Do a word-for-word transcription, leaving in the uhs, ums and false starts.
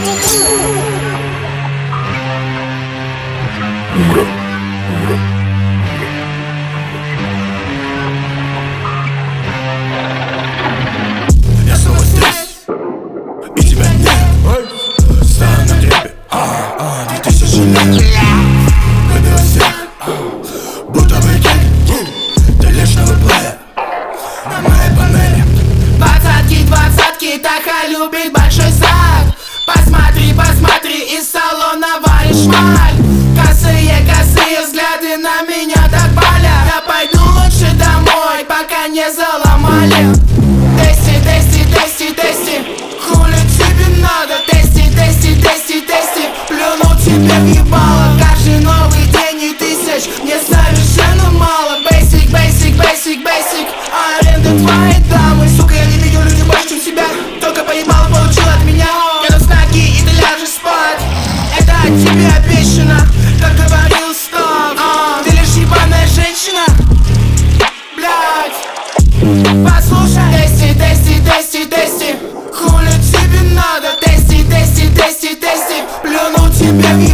Я снова здесь, и тебя нет. Стою на трепе, а, а, две тысячи лет. Выбила всех, будто выкид. Ты лишь новый плеер на моей панели. Двадцатки, двадцатки, Таха любит большой зад. Посмотри, посмотри, из салона валишь шмаль. Косые, косые взгляды на меня так болят. Я пойду лучше домой, пока не заломали. Тести, тести, тести, тести, хули тебе надо? Тести, тести, тести, тести, плюнул тебе в ебало. Каждый новый день и тысяч мне совершенно мало. Basic, basic, basic, basic, аренда твоей дамы. Сука, я не видел людей больше, чем себя. Только поебало получил от меня. Я тут с ноги, и ты ляжешь спать. Это от тебя обещано, как говорил Стоп. а, Ты лишь ебаная женщина, блядь. Послушай, тести, тести, тести, тести, хули тебе надо? Тести, тести, тести, тести, плюнул тебе в